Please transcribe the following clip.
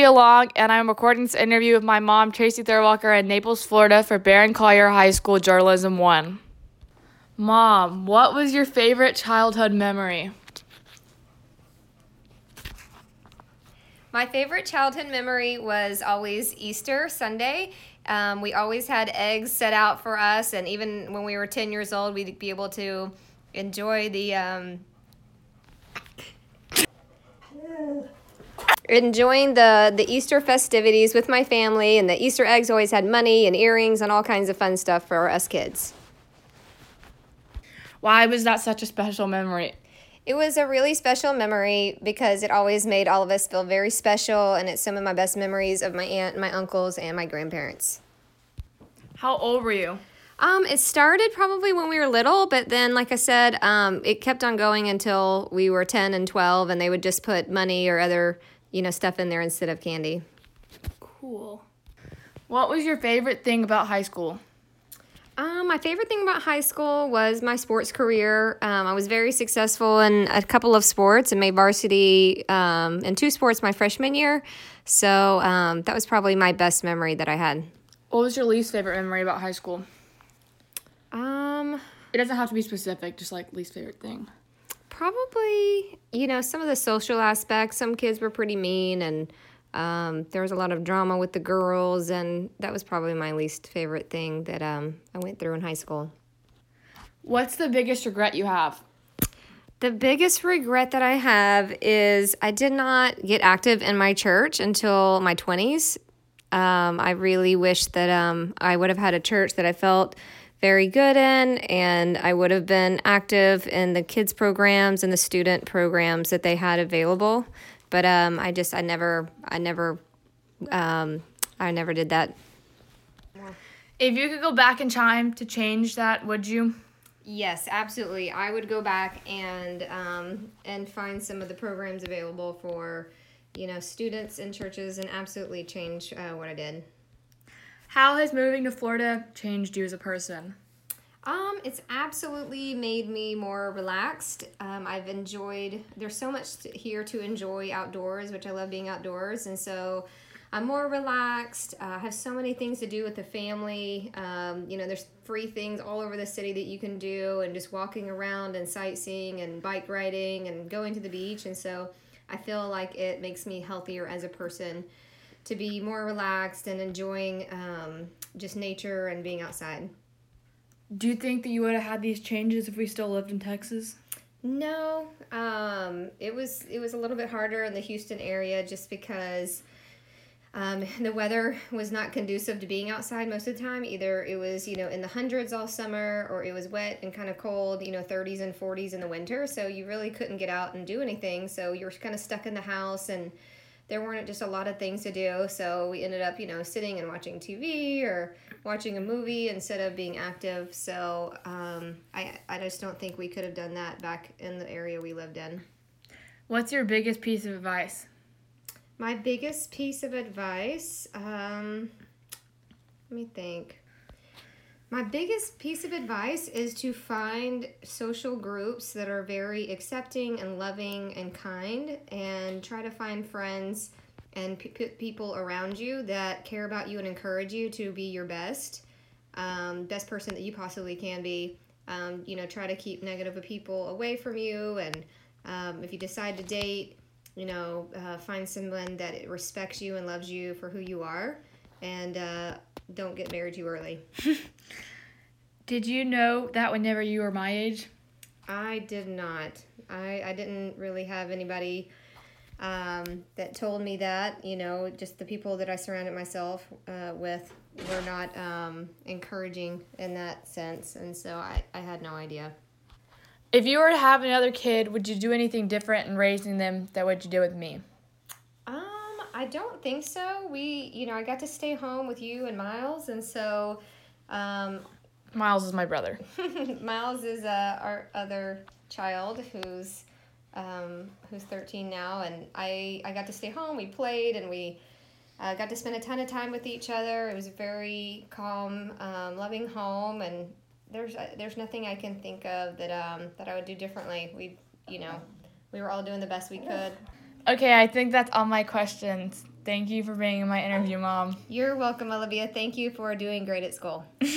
Adia Long, and I'm recording this interview with my mom, Tracy Thurwalker, in Naples, Florida for Barron Collier High School Journalism 1. Mom, what was your favorite childhood memory? My favorite childhood memory was always Easter Sunday. We always had eggs set out for us, and even when we were 10 years old, we'd be able to enjoy enjoying the Easter festivities with my family, and the Easter eggs always had money and earrings and all kinds of fun stuff for us kids. Why was that such a special memory? It was a really special memory because it always made all of us feel very special, and it's some of my best memories of my aunt, my uncles, and my grandparents. How old were you? It started probably when we were little, but then, like I said, it kept on going until we were 10 and 12, and they would just put money or other, stuff in there instead of candy. Cool. What was your favorite thing about high school? My favorite thing about high school was my sports career. I was very successful in a couple of sports and made varsity in 2 sports my freshman year. So that was probably my best memory that I had. What was your least favorite memory about high school? It doesn't have to be specific, just like least favorite thing. Probably, some of the social aspects. Some kids were pretty mean, and there was a lot of drama with the girls, and that was probably my least favorite thing that I went through in high school. What's the biggest regret you have? The biggest regret that I have is I did not get active in my church until my 20s. I really wish that I would have had a church that I felt very good in, and I would have been active in the kids programs and the student programs that they had available. But I never did that. If you could go back in time to change that, would you? Yes, absolutely. I would go back and find some of the programs available for, students in churches, and absolutely change what I did. How has moving to Florida changed you as a person? It's absolutely made me more relaxed. There's so much here to enjoy outdoors, which I love being outdoors, and so I'm more relaxed. I have so many things to do with the family. There's free things all over the city that you can do, and just walking around and sightseeing and bike riding and going to the beach, and so I feel like it makes me healthier as a person to be more relaxed and enjoying just nature and being outside. Do you think that you would have had these changes if we still lived in Texas? No, it was a little bit harder in the Houston area just because the weather was not conducive to being outside most of the time. Either it was, in the hundreds all summer, or it was wet and kind of cold, 30s and 40s in the winter. So you really couldn't get out and do anything. So you were kind of stuck in the house, and there weren't just a lot of things to do. So we ended up, sitting and watching TV or watching a movie instead of being active. So I just don't think we could have done that back in the area we lived in. What's your biggest piece of advice? My biggest piece of advice, let me think. My biggest piece of advice is to find social groups that are very accepting and loving and kind, and try to find friends and people around you that care about you and encourage you to be your best person that you possibly can be. Try to keep negative people away from you, and if you decide to date, find someone that respects you and loves you for who you are, and don't get married too early. Did you know that whenever you were my age? I did not. I didn't really have anybody that told me that. Just the people that I surrounded myself with were not encouraging in that sense, and so I had no idea. If you were to have another kid, would you do anything different in raising them than what you did with me? I don't think so. I got to stay home with you and Miles, and so Miles is my brother. Miles is our other child who's 13 now, and I got to stay home. We played, and we got to spend a ton of time with each other. It was a very calm, loving home, and there's nothing I can think of that I would do differently. We were all doing the best we could. Okay, I think that's all my questions. Thank you for being in my interview, Mom. You're welcome, Olivia. Thank you for doing great at school.